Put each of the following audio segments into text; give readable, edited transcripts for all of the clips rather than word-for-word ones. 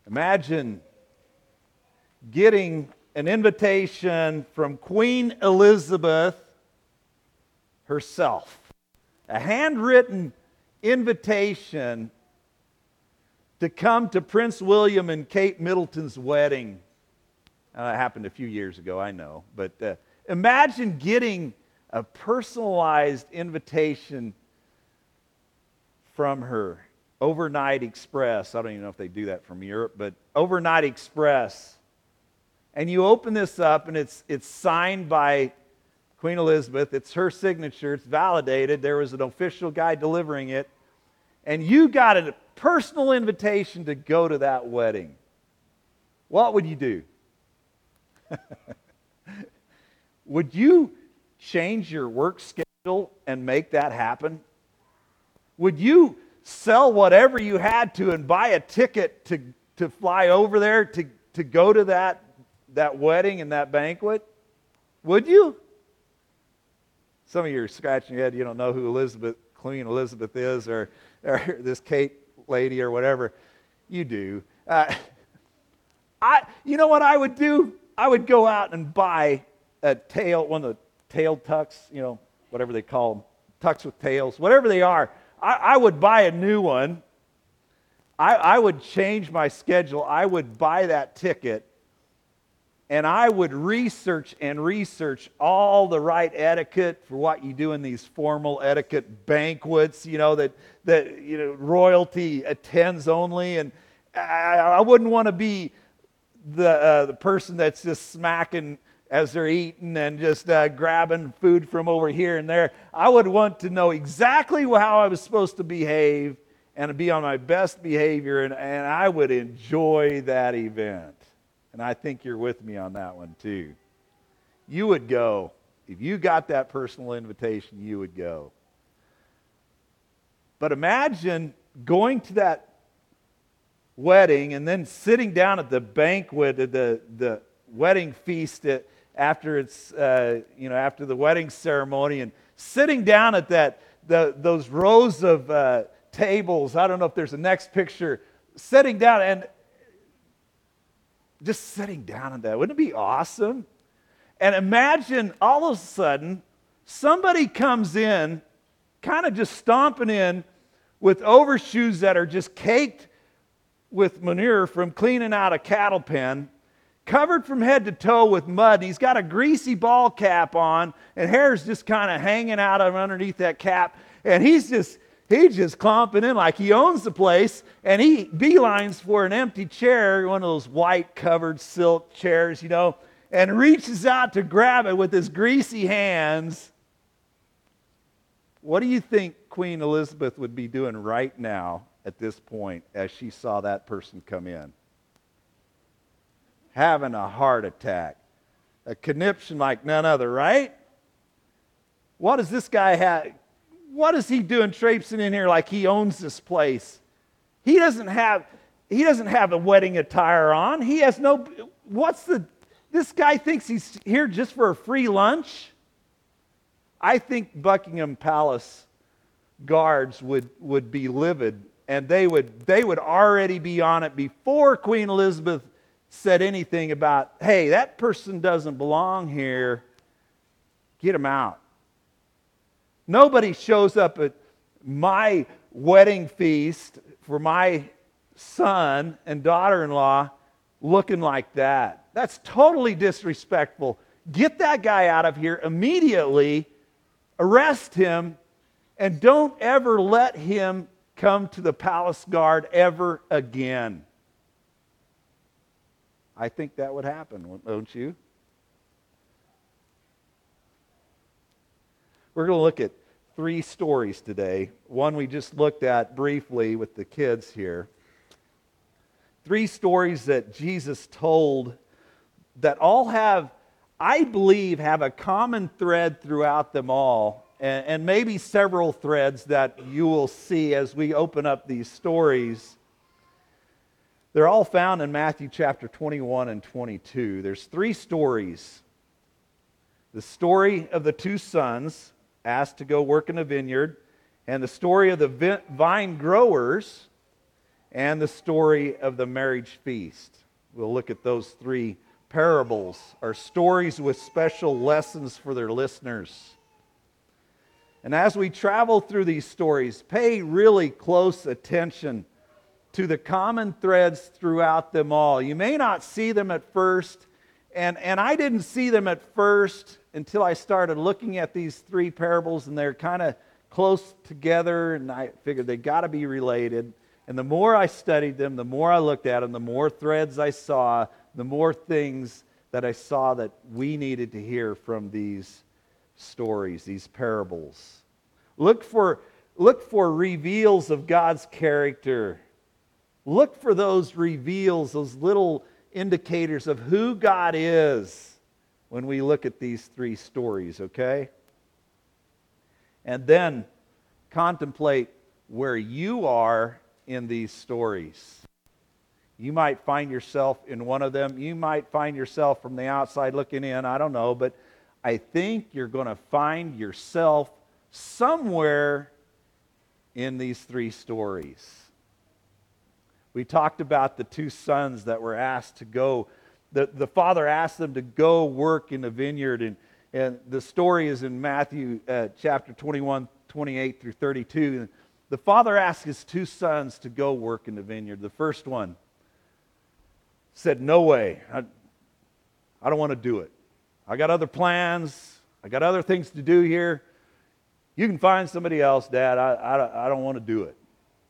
Imagine getting an invitation from Queen Elizabeth herself, a handwritten invitation to come to Prince William and Kate Middleton's wedding. It happened a few years ago, I know, but imagine getting a personalized invitation from her. Overnight Express. I don't even know if they do that from Europe, but Overnight Express. And you open this up, and it's signed by Queen Elizabeth. It's her signature. It's validated. There was an official guy delivering it. And you got a personal invitation to go to that wedding. What would you do? Would you change your work schedule and make that happen? Would you sell whatever you had to and buy a ticket to fly over there to go to that wedding and that banquet? Would you? Some of you are scratching your head. You don't know who Queen Elizabeth is, or this Kate lady or whatever. You do. You know what I would do? I would go out and buy one of the tail tucks, whatever they call them, tucks with tails, whatever they are. I would buy a new one. I would change my schedule. I would buy that ticket, and I would research all the right etiquette for what you do in these formal etiquette banquets, that royalty attends only. And I wouldn't want to be the person that's just smacking as they're eating and just grabbing food from over here and there. I would want to know exactly how I was supposed to behave and be on my best behavior, and I would enjoy that event. And I think you're with me on that one too. You would go. If you got that personal invitation, you would go. But imagine going to that wedding and then sitting down at the banquet, at the wedding feast after the wedding ceremony, and sitting down at those rows of tables. I don't know if there's a next picture. Sitting down and just sitting down at that. Wouldn't it be awesome? And imagine all of a sudden somebody comes in, kind of just stomping in with overshoes that are just caked with manure from cleaning out a cattle pen, covered from head to toe with mud. He's got a greasy ball cap on, and hair's just kind of hanging out of underneath that cap. And he's just clomping in like he owns the place, and he beelines for an empty chair, one of those white covered silk chairs, and reaches out to grab it with his greasy hands. What do you think Queen Elizabeth would be doing right now at this point as she saw that person come in? Having a heart attack. A conniption like none other, right? What does this guy have? What is he doing traipsing in here like he owns this place? He doesn't have a wedding attire on. He has no, this guy thinks he's here just for a free lunch? I think Buckingham Palace guards would be livid, and they would already be on it before Queen Elizabeth said anything about, hey, that person doesn't belong here. Get him out. Nobody shows up at my wedding feast for my son and daughter-in-law looking like that. That's totally disrespectful. Get that guy out of here immediately. Arrest him, and don't ever let him come to the palace guard ever again. I think that would happen, don't you? We're going to look at 3 stories today. One we just looked at briefly with the kids here. 3 stories that Jesus told that all have, I believe, have a common thread throughout them all, and maybe several threads that you will see as we open up these stories. They're all found in Matthew chapter 21 and 22. There's 3 stories. The story of the 2 sons asked to go work in a vineyard, and the story of the vine growers, and the story of the marriage feast. We'll look at those three parables, are stories with special lessons for their listeners. And as we travel through these stories, pay really close attention to the common threads throughout them all. You may not see them at first, and I didn't see them at first until I started looking at these three parables, and they're kind of close together, and I figured they got to be related. And the more I studied them, the more I looked at them, the more threads I saw, the more things that I saw that we needed to hear from these stories, these parables. Look for reveals of God's character. Look for those reveals, those little indicators of who God is when we look at these three stories, okay? And then contemplate where you are in these stories. You might find yourself in one of them. You might find yourself from the outside looking in. I don't know, but I think you're going to find yourself somewhere in these three stories. We talked about the two sons that were asked to go. The father asked them to go work in the vineyard, and the story is in Matthew chapter 21, 28 through 32. The father asked his two sons to go work in the vineyard. The first one said, "No way. I don't want to do it. I got other plans. I got other things to do here. You can find somebody else, Dad. I don't want to do it."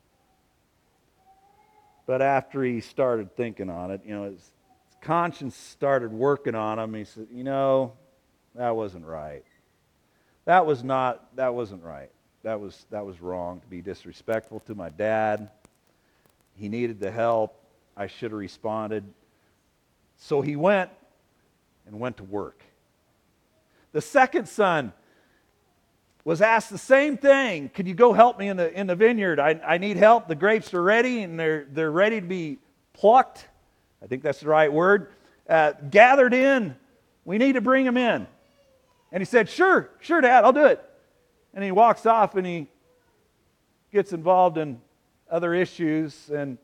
But after he started thinking on it, his conscience started working on him. He said, that wasn't right. That wasn't right. That was wrong to be disrespectful to my dad. He needed the help. I should have responded. So he went to work. The second son was asked the same thing. "Could you go help me in the vineyard? I need help. The grapes are ready, and they're ready to be plucked." I think that's the right word. Gathered in. We need to bring them in. And he said, sure, Dad, I'll do it. And he walks off, and he gets involved in other issues, and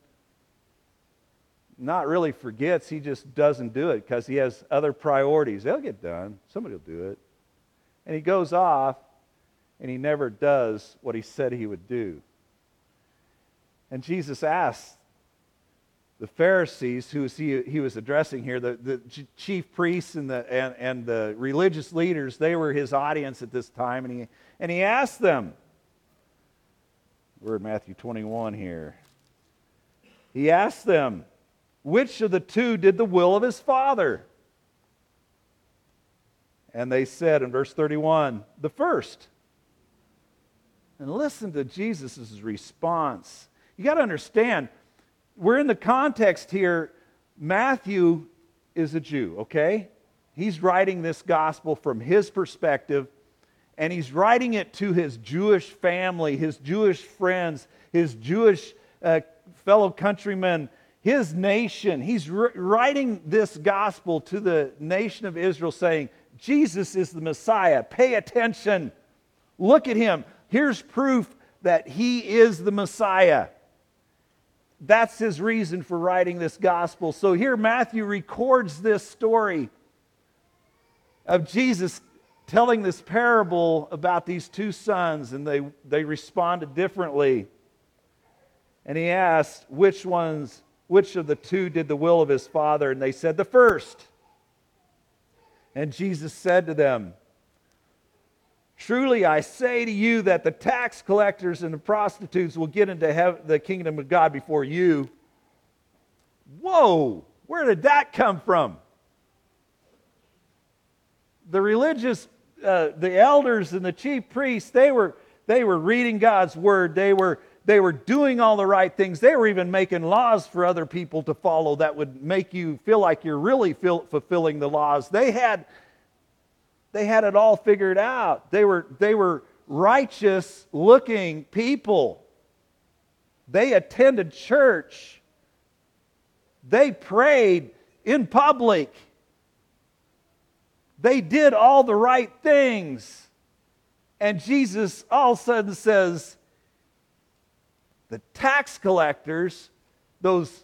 not really forgets. He just doesn't do it because he has other priorities. They'll get done. Somebody will do it. And he goes off, and he never does what he said he would do. And Jesus asked the Pharisees, who he was addressing here, the chief priests and the religious leaders, they were his audience at this time, and he asked them, we're in Matthew 21 here, he asked them, which of the two did the will of his father? And they said in verse 31, the first. And listen to Jesus' response. You got to understand, we're in the context here. Matthew is a Jew, okay? He's writing this gospel from his perspective, and he's writing it to his Jewish family, his Jewish friends, his Jewish fellow countrymen, his nation. He's writing this gospel to the nation of Israel saying, Jesus is the Messiah. Pay attention. Look at him. Here's proof that he is the Messiah. That's his reason for writing this gospel. So here Matthew records this story of Jesus telling this parable about these two sons, and they responded differently. And he asked, which of the two did the will of his father? And they said, the first. And Jesus said to them, truly I say to you that the tax collectors and the prostitutes will get into the kingdom of God before you. Whoa! Where did that come from? The religious, the elders and the chief priests, they were reading God's word. They were doing all the right things. They were even making laws for other people to follow that would make you feel like you're really fulfilling the laws. They had it all figured out. They were righteous-looking people. They attended church. They prayed in public. They did all the right things. And Jesus all of a sudden says, the tax collectors those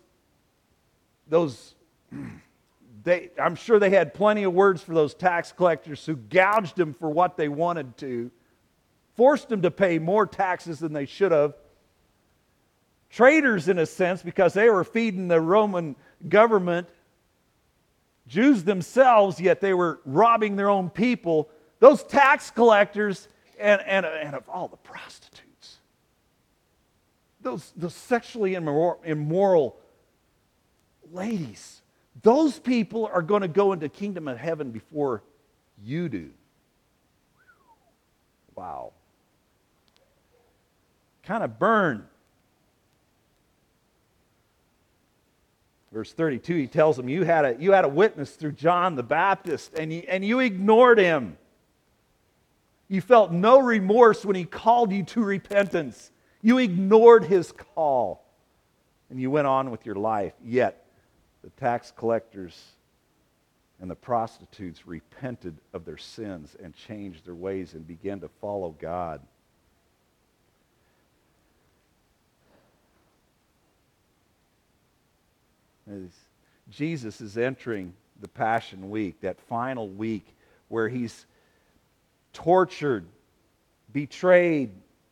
I'm sure they had plenty of words for those tax collectors who gouged them for what they wanted to, forced them to pay more taxes than they should have. Traitors, in a sense, because they were feeding the Roman government. Jews themselves, yet they were robbing their own people. Those tax collectors and of all the prostitutes. Those sexually immoral ladies. Those people are going to go into the kingdom of heaven before you do. Wow. Kind of burn. Verse 32, he tells them, you had a witness through John the Baptist, and you ignored him. You felt no remorse when he called you to repentance. You ignored his call, and you went on with your life. Yet, the tax collectors and the prostitutes repented of their sins and changed their ways and began to follow God. As Jesus is entering the Passion Week, that final week where he's tortured, betrayed,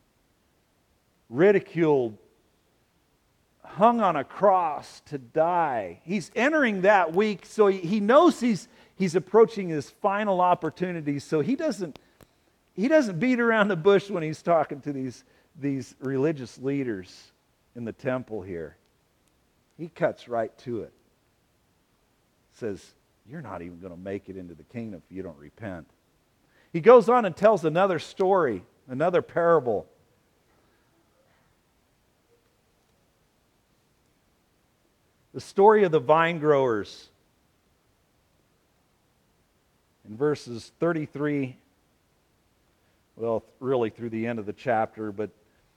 ridiculed, hung on a cross to die. He's entering that week, so he knows he's approaching his final opportunity, so he doesn't beat around the bush when he's talking to these religious leaders in the temple here. He cuts right to it. Says, you're not even going to make it into the kingdom if you don't repent. He goes on and tells another story, another parable. The story of the vine growers. In verses 33, well, really through the end of the chapter, but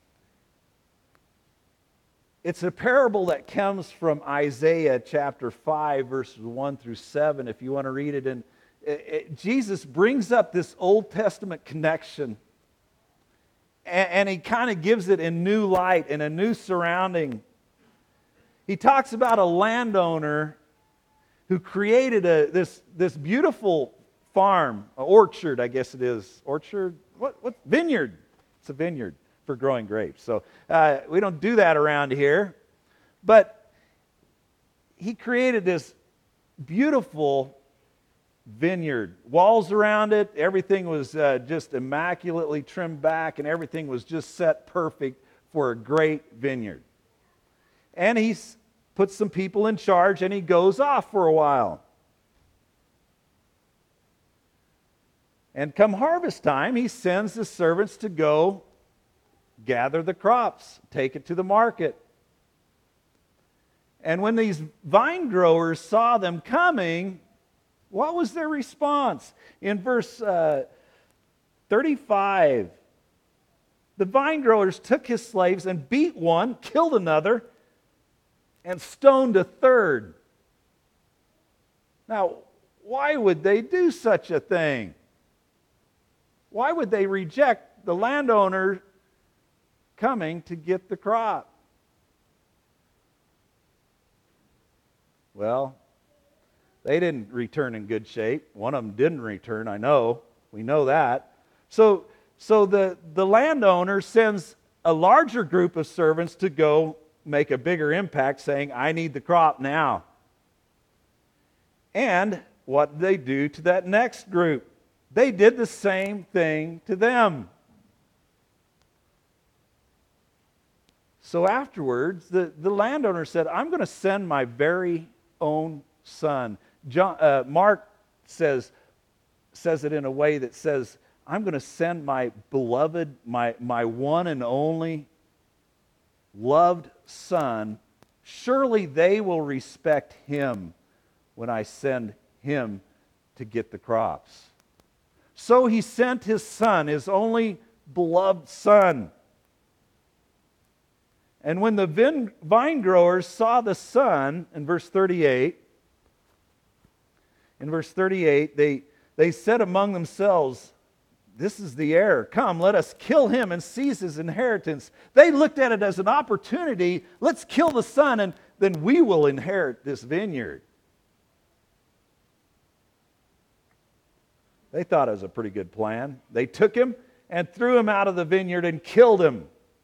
it's a parable that comes from Isaiah chapter 5, verses 1 through 7, if you want to read it. And Jesus brings up this Old Testament connection, and he kind of gives it in new light, in a new surrounding. He talks about a landowner who created this beautiful farm, an orchard, I guess it is. Orchard? What? Vineyard. It's a vineyard for growing grapes. So we don't do that around here. But he created this beautiful vineyard. Walls around it. Everything was just immaculately trimmed back, and everything was just set perfect for a great vineyard. And he's put some people in charge, and he goes off for a while. And come harvest time, he sends the servants to go gather the crops, take it to the market. And when these vine growers saw them coming, what was their response? In verse 35, the vine growers took his slaves and beat one, killed another, and stoned a third. Now, why would they do such a thing? Why would they reject the landowner coming to get the crop? Well, they didn't return in good shape. One of them didn't return, I know. We know that. So the landowner sends a larger group of servants to go make a bigger impact, saying, I need the crop now. And what did they do to that next group? They did the same thing to them. So afterwards, the landowner said, I'm going to send my very own son. Mark says it in a way that says, I'm going to send my beloved, my one and only loved son. Surely they will respect him when I send him to get the crops. So he sent his son, his only beloved son. And when the vine growers saw the son, in verse 38, they said among themselves, this is the heir. Come, let us kill him and seize his inheritance. They looked at it as an opportunity. Let's kill the son and then we will inherit this vineyard. They thought it was a pretty good plan. They took him and threw him out of the vineyard and killed him.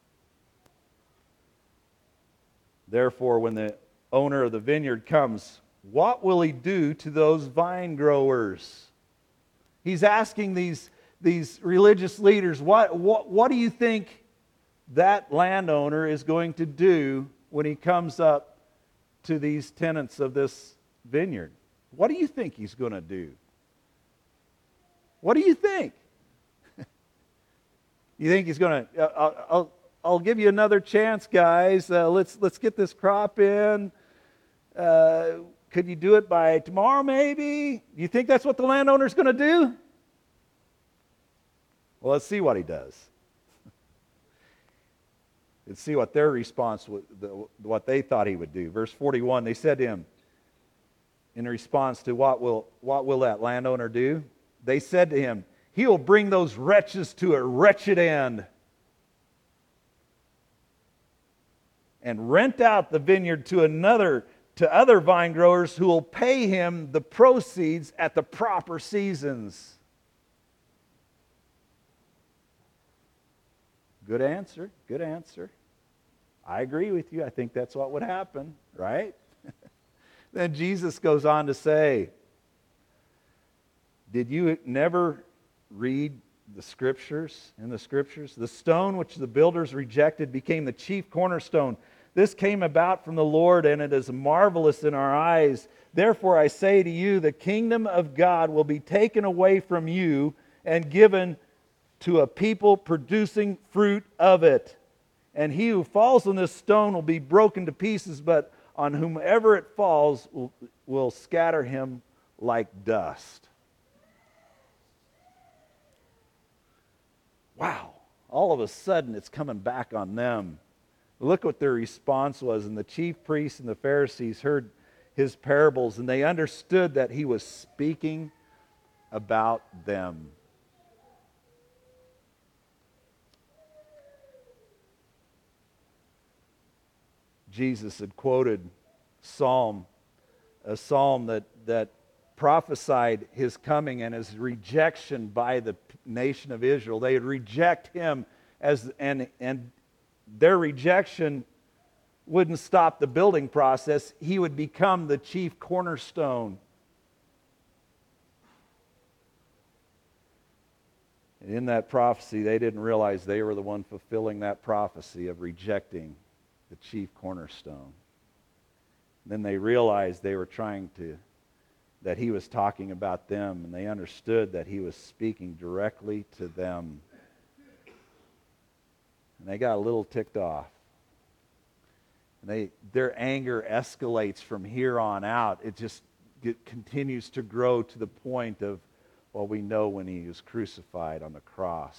Therefore, when the owner of the vineyard comes, what will he do to those vine growers? He's asking these religious leaders, what do you think that landowner is going to do when he comes up to these tenants of this vineyard? What do you think he's going to do? What do you think? You think he's going to, I'll give you another chance, guys. Let's get this crop in. Could you do it by tomorrow, maybe? You think that's what the landowner's going to do? Well, let's see what he does. Let's see what their response, what they thought he would do. Verse 41, they said to him, in response to what will that landowner do? They said to him, he will bring those wretches to a wretched end and rent out the vineyard to other vine growers who will pay him the proceeds at the proper seasons. Good answer, good answer. I agree with you. I think that's what would happen, right? Then Jesus goes on to say, did you never read the Scriptures? In the Scriptures, the stone which the builders rejected became the chief cornerstone. This came about from the Lord, and it is marvelous in our eyes. Therefore I say to you, the kingdom of God will be taken away from you and given to a people producing fruit of it. And he who falls on this stone will be broken to pieces, but on whomever it falls will scatter him like dust. Wow. All of a sudden it's coming back on them. Look what their response was. And the chief priests and the Pharisees heard his parables, and they understood that he was speaking about them. Jesus had quoted a psalm that prophesied his coming and his rejection by the nation of Israel. They would reject him and their rejection wouldn't stop the building process. He would become the chief cornerstone. And in that prophecy, they didn't realize they were the one fulfilling that prophecy of rejecting the chief cornerstone. Then they realized they were that he was talking about them, and they understood that he was speaking directly to them. And they got a little ticked off. And their anger escalates from here on out. It continues to grow to the point of, well, we know when he was crucified on the cross.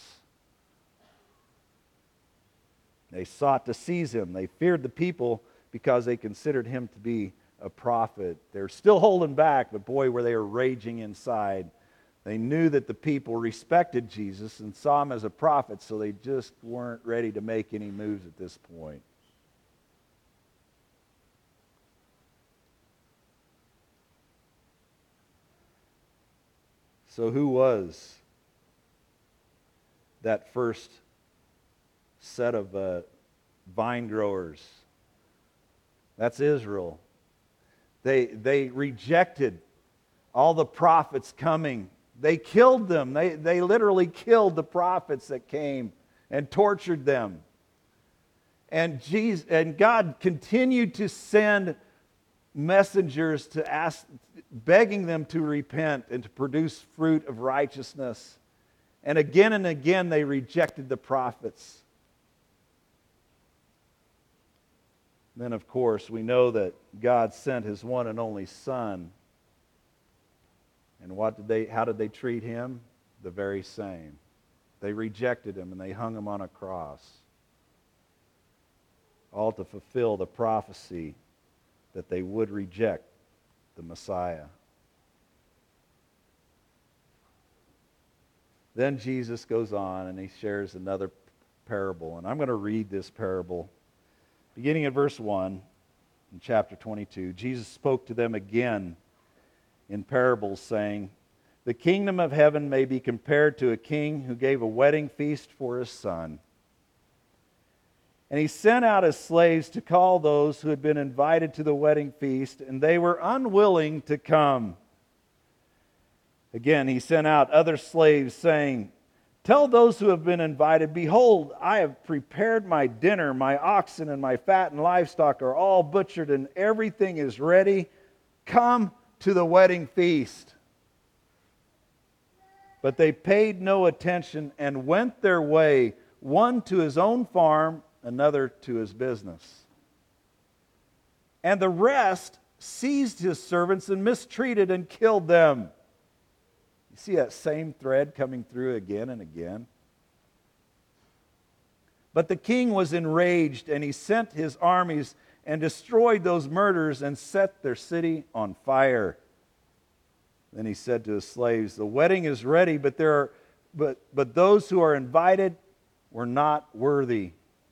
They sought to seize him. They feared the people because they considered him to be a prophet. They're still holding back, but boy, were they raging inside. They knew that the people respected Jesus and saw him as a prophet, so they just weren't ready to make any moves at this point. So who was that first set of vine growers? That's Israel. They rejected all the prophets coming. They killed them. They literally killed the prophets that came and tortured them. And God continued to send messengers to ask, begging them to repent and to produce fruit of righteousness. And again they rejected the prophets. Then, of course, we know that God sent his one and only Son. And how did they treat him? The very same. They rejected him and they hung him on a cross. All to fulfill the prophecy that they would reject the Messiah. Then Jesus goes on and he shares another parable. And I'm going to read this parable beginning at verse 1. in chapter 22, Jesus spoke to them again in parables, saying, "The kingdom of heaven may be compared to a king who gave a wedding feast for his son. And he sent out his slaves to call those who had been invited to the wedding feast, and they were unwilling to come. Again, he sent out other slaves, saying, 'Tell those who have been invited, behold, I have prepared my dinner. My oxen and my fattened livestock are all butchered, and everything is ready. Come to the wedding feast.' But they paid no attention and went their way, one to his own farm, another to his business. And the rest seized his servants and mistreated and killed them." You see that same thread coming through again and again? "But the king was enraged, and he sent his armies and destroyed those murderers and set their city on fire. Then he said to his slaves, 'The wedding is ready, but those who are invited were not worthy.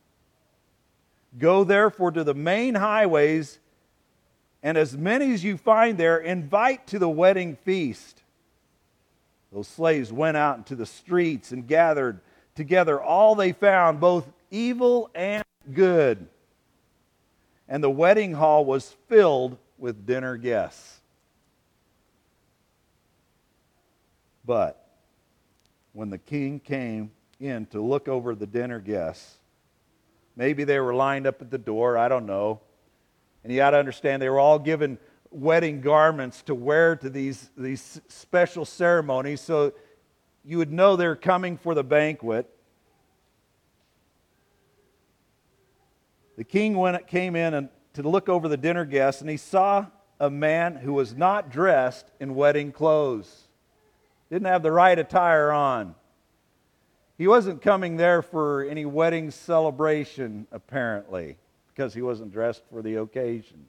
Go therefore to the main highways, and as many as you find there, invite to the wedding feast.' Those slaves went out into the streets and gathered together all they found, both evil and good. And the wedding hall was filled with dinner guests. But when the king came in to look over the dinner guests, maybe they were lined up at the door, I don't know. And you got to understand, they were all given wedding garments to wear to these special ceremonies, so you would know they're coming for the banquet. The king came in to look over the dinner guests, and he saw a man who was not dressed in wedding clothes. Didn't have the right attire on. He wasn't coming there for any wedding celebration, apparently, because he wasn't dressed for the occasion.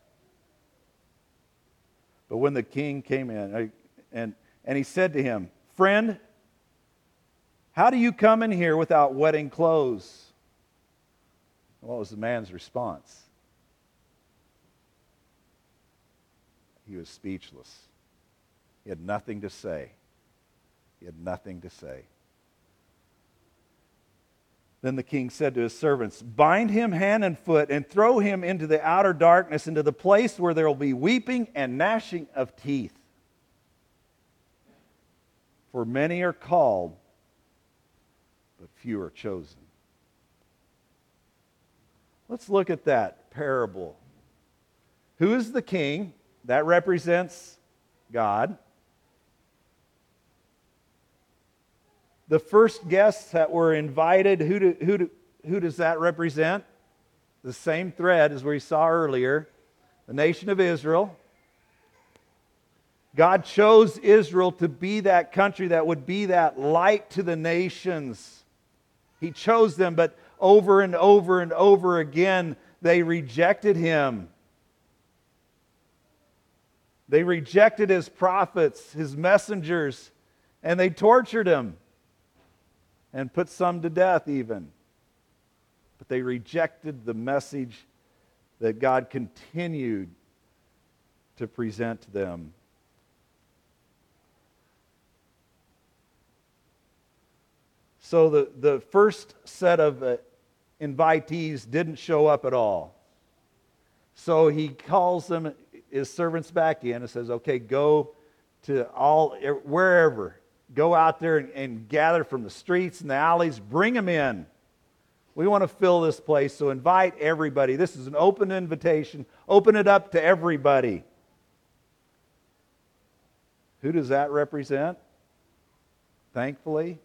But when the king came in, and he said to him, 'Friend, how do you come in here without wedding clothes?' What was the man's response? He was speechless. He had nothing to say. He had nothing to say. Then the king said to his servants, 'Bind him hand and foot and throw him into the outer darkness, into the place where there will be weeping and gnashing of teeth. For many are called, but few are chosen.'" Let's look at that parable. Who is the king? That represents God. The first guests that were invited, who does that represent? The same thread as we saw earlier, the nation of Israel. God chose Israel to be that country that would be that light to the nations. He chose them, but over and over and over again, they rejected Him. They rejected His prophets, His messengers, and they tortured Him. And put some to death even. But they rejected the message that God continued to present to them. So the first set of invitees didn't show up at all. So he calls them, his servants, back in and says, "Okay, go to wherever. Go out there and gather from the streets and the alleys. Bring them in. We want to fill this place, so invite everybody. This is an open invitation. Open it up to everybody." Who does that represent? Thankfully,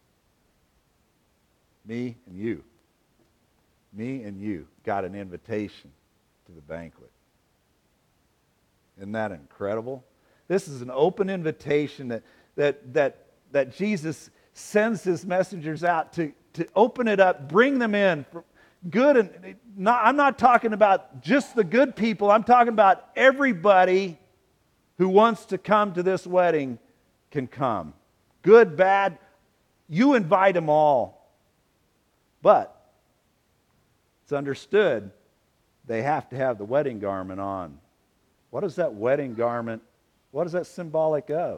me and you. Me and you got an invitation to the banquet. Isn't that incredible? This is an open invitation that Jesus sends His messengers out to open it up, bring them in. Good, and I'm not talking about just the good people. I'm talking about everybody who wants to come to this wedding can come. Good, bad, you invite them all. But it's understood they have to have the wedding garment on. What is that wedding garment? What is that symbolic of?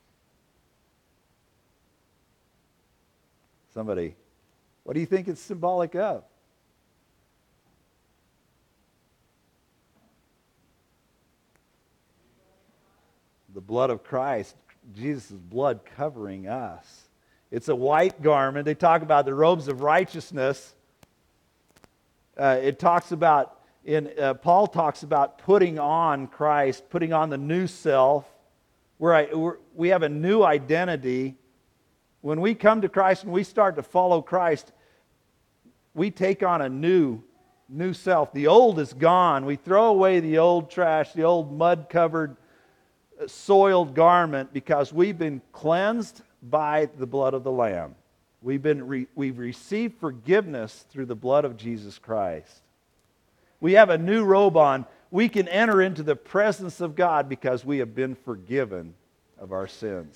Somebody, what do you think it's symbolic of? The blood of Christ, Jesus' blood covering us. It's a white garment. They talk about the robes of righteousness. It talks about, Paul talks about putting on Christ, putting on the new self. We have a new identity. When we come to Christ and we start to follow Christ, we take on a new self. The old is gone. We throw away the old trash, the old mud-covered, soiled garment, because we've been cleansed by the blood of the Lamb. We've received forgiveness through the blood of Jesus Christ. We have a new robe on. We can enter into the presence of God because we have been forgiven of our sins.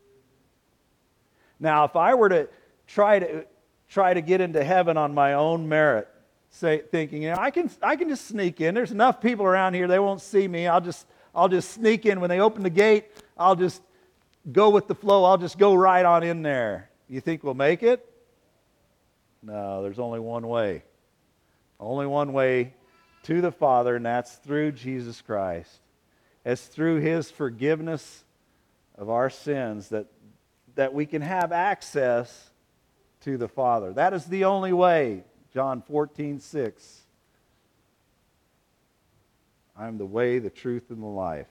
Now, if I were to try to get into heaven on my own merit, thinking, I can just sneak in. There's enough people around here, they won't see me. I'll just sneak in. When they open the gate, I'll just go with the flow. I'll just go right on in there. You think we'll make it? No, there's only one way. Only one way to the Father, and that's through Jesus Christ. It's through His forgiveness of our sins that we can have access to the Father. That is the only way. John 14:6. I am the way, the truth, and the life.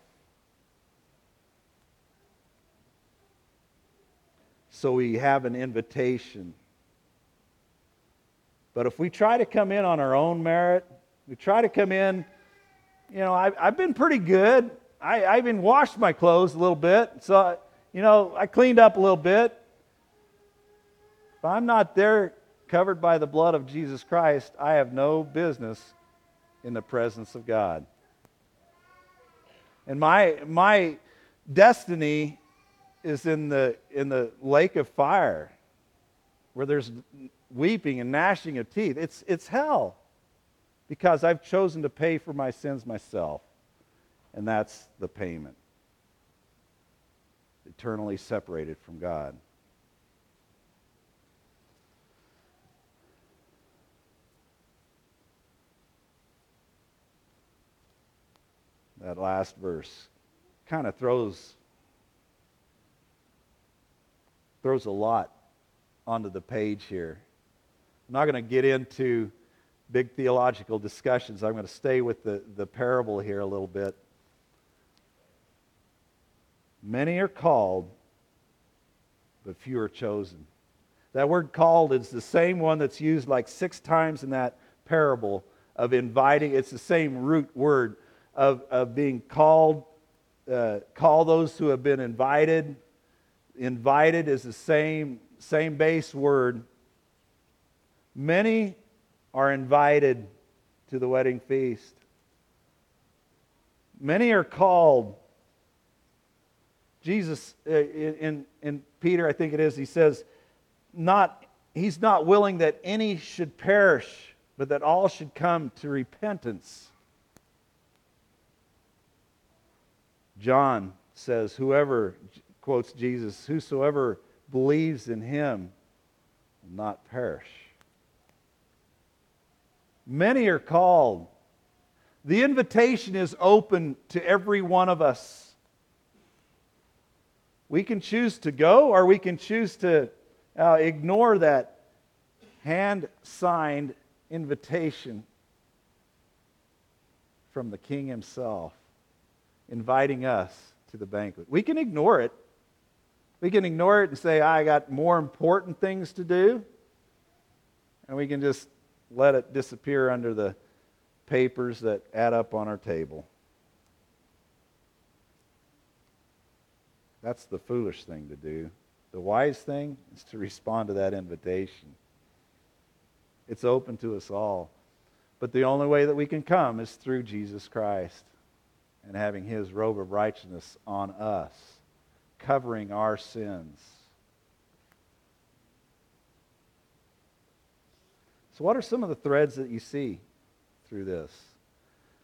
So we have an invitation. But if we try to come in on our own merit, we try to come in, I've been pretty good. I even washed my clothes a little bit. So, I cleaned up a little bit. If I'm not there covered by the blood of Jesus Christ, I have no business in the presence of God. And my destiny is in the lake of fire, where there's weeping and gnashing of teeth. It's hell, because I've chosen to pay for my sins myself, and that's the payment. Eternally separated from God. That last verse kind of throws a lot onto the page here. I'm not going to get into big theological discussions. I'm going to stay with the parable here a little bit. Many are called, but few are chosen. That word called is the same one that's used like 6 times in that parable of inviting. It's the same root word of being called. Call those who have been invited. Invited is the same base word. Many are invited to the wedding feast. Many are called. Jesus, in Peter, I think it is, he says, He's not willing that any should perish, but that all should come to repentance. John says, quotes Jesus, whosoever believes in Him will not perish. Many are called. The invitation is open to every one of us. We can choose to go, or we can choose to ignore that hand-signed invitation from the King Himself, inviting us to the banquet. We can ignore it. We can ignore it and say, I got more important things to do. And we can just let it disappear under the papers that add up on our table. That's the foolish thing to do. The wise thing is to respond to that invitation. It's open to us all. But the only way that we can come is through Jesus Christ and having His robe of righteousness on us, covering our sins. So what are some of the threads that you see through this?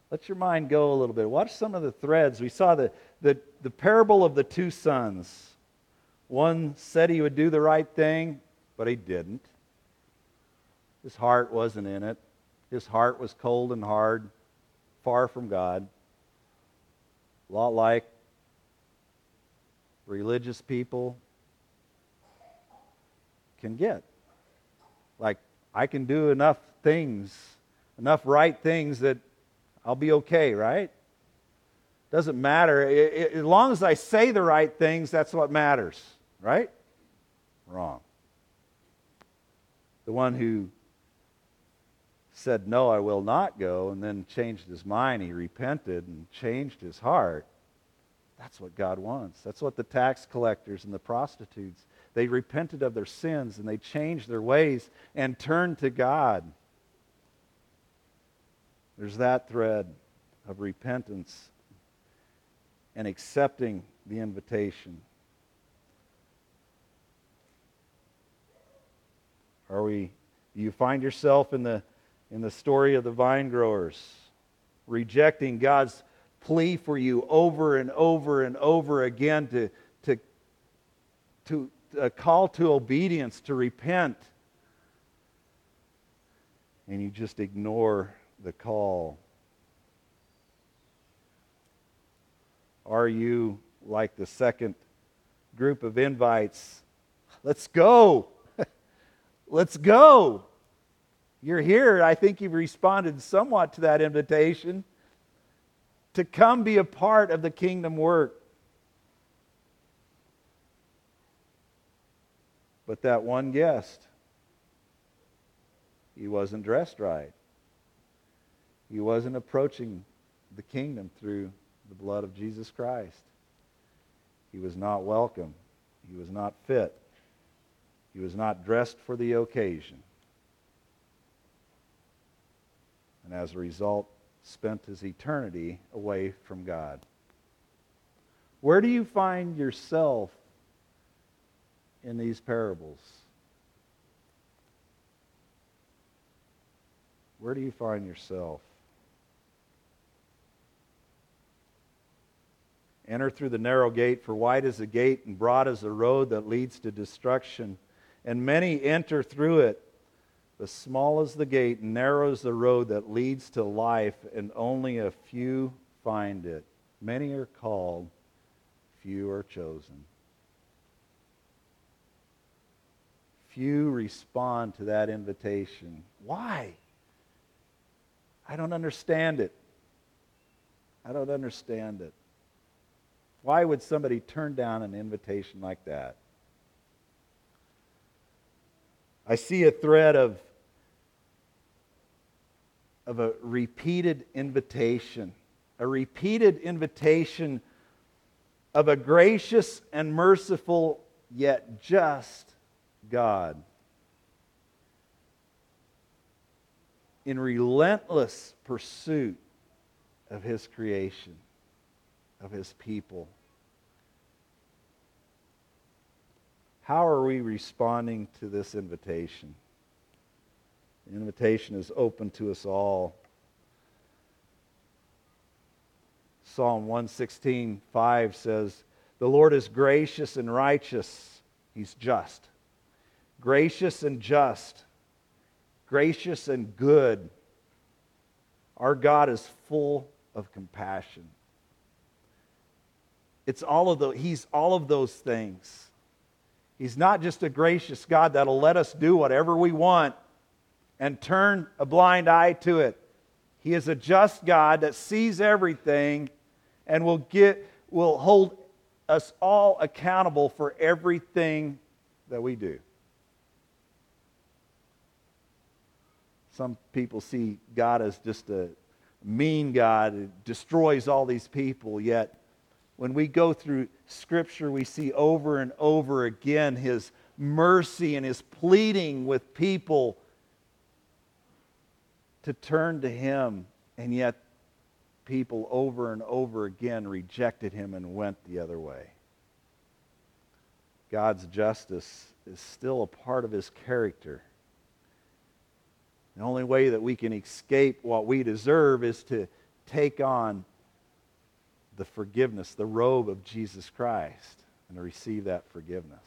Let your mind go a little bit. Watch some of the threads. We saw the parable of the two sons. One said he would do the right thing, but he didn't. His heart wasn't in it. His heart was cold and hard, far from God. A lot like religious people can get. Like, I can do enough things, enough right things that I'll be okay, right? Doesn't matter. As long as I say the right things, that's what matters, right? Wrong. The one who said, no, I will not go, and then changed his mind, he repented and changed his heart. That's what God wants. That's what the tax collectors and the prostitutes, they repented of their sins and they changed their ways and turned to God. There's that thread of repentance and accepting the invitation. Do you find yourself in the story of the vine growers, rejecting God's plea for you over and over and over again to a call to obedience, to repent, and you just ignore the call? Are you like the second group of invites? Let's go. Let's go. You're here. I think you've responded somewhat to that invitation to come be a part of the kingdom work. But that one guest, he wasn't dressed right. He wasn't approaching the kingdom through the blood of Jesus Christ. He was not welcome. He was not fit. He was not dressed for the occasion. And as a result, spent his eternity away from God. Where do you find yourself in these parables? Where do you find yourself? Enter through the narrow gate, for wide is the gate and broad is the road that leads to destruction, and many enter through it. But small is the gate and narrow is the road that leads to life, and only a few find it. Many are called, few are chosen. Few respond to that invitation. Why? I don't understand it. I don't understand it. Why would somebody turn down an invitation like that? I see a thread of a repeated invitation. A repeated invitation of a gracious and merciful yet just God. In relentless pursuit of His creation, of His people. How are we responding to this invitation? The invitation is open to us all. Psalm 116:5 says, "The Lord is gracious and righteous." He's just. Gracious and just. Gracious and good. Our God is full of compassion. He's all of those things. He's not just a gracious God that'll let us do whatever we want and turn a blind eye to it. He is a just God that sees everything and will hold us all accountable for everything that we do. Some people see God as just a mean God who destroys all these people, yet when we go through Scripture, we see over and over again His mercy and His pleading with people to turn to Him, and yet people over and over again rejected Him and went the other way. God's justice is still a part of His character. The only way that we can escape what we deserve is to take on the forgiveness, the robe of Jesus Christ, and to receive that forgiveness.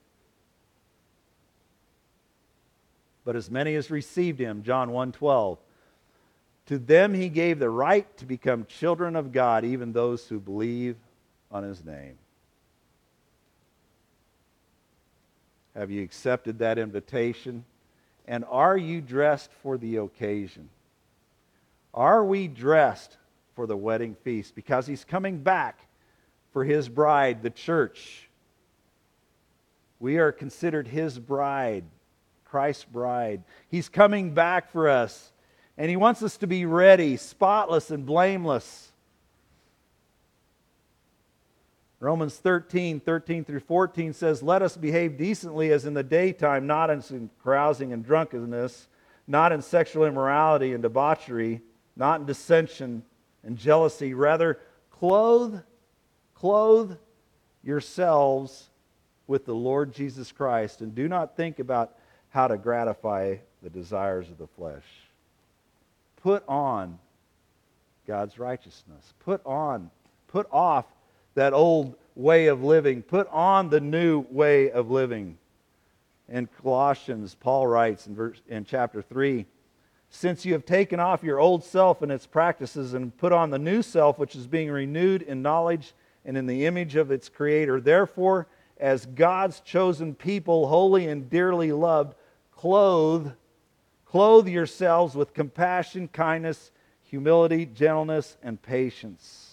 But as many as received him, John 1:12, to them he gave the right to become children of God, even those who believe on his name. Have you accepted that invitation? And are you dressed for the occasion? Are we dressed for the wedding feast? Because he's coming back for his bride, the church. We are considered his bride, Christ's bride. He's coming back for us. And he wants us to be ready, spotless and blameless. Romans 13:13-14 says, let us behave decently as in the daytime, not in carousing and drunkenness, not in sexual immorality and debauchery, not in dissension and jealousy. Rather, clothe yourselves with the Lord Jesus Christ, and do not think about how to gratify the desires of the flesh. Put on God's righteousness. Put off that old way of living. Put on the new way of living. In Colossians, Paul writes in chapter 3, since you have taken off your old self and its practices and put on the new self, which is being renewed in knowledge and in the image of its Creator. Therefore, as God's chosen people, holy and dearly loved, clothe yourselves with compassion, kindness, humility, gentleness, and patience.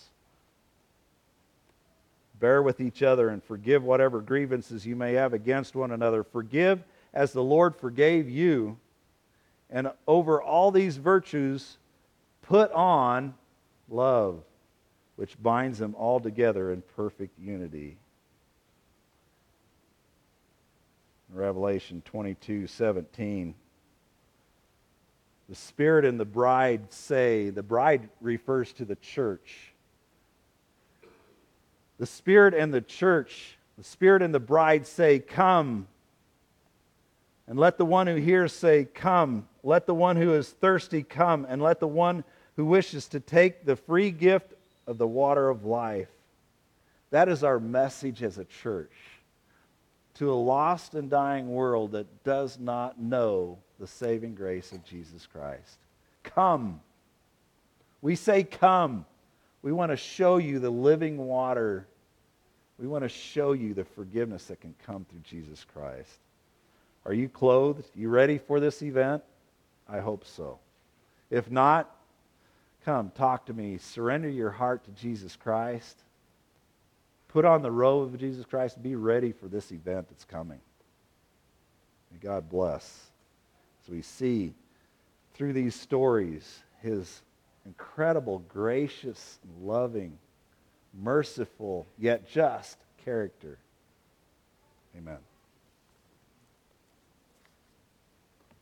Bear with each other and forgive whatever grievances you may have against one another. Forgive as the Lord forgave you. And over all these virtues, put on love, which binds them all together in perfect unity. Revelation 22:17. The Spirit and the bride say, the bride refers to the church. The Spirit and the church, the Spirit and the bride say, come. And let the one who hears say, come. Let the one who is thirsty come. And let the one who wishes to take the free gift of the water of life. That is our message as a church. To a lost and dying world that does not know the saving grace of Jesus Christ. Come. We say come. We want to show you the living water. We want to show you the forgiveness that can come through Jesus Christ. Are you clothed? You ready for this event? I hope so. If not, come, talk to me. Surrender your heart to Jesus Christ. Put on the robe of Jesus Christ. Be ready for this event that's coming. May God bless. As we see through these stories His incredible, gracious, loving, merciful, yet just character. Amen.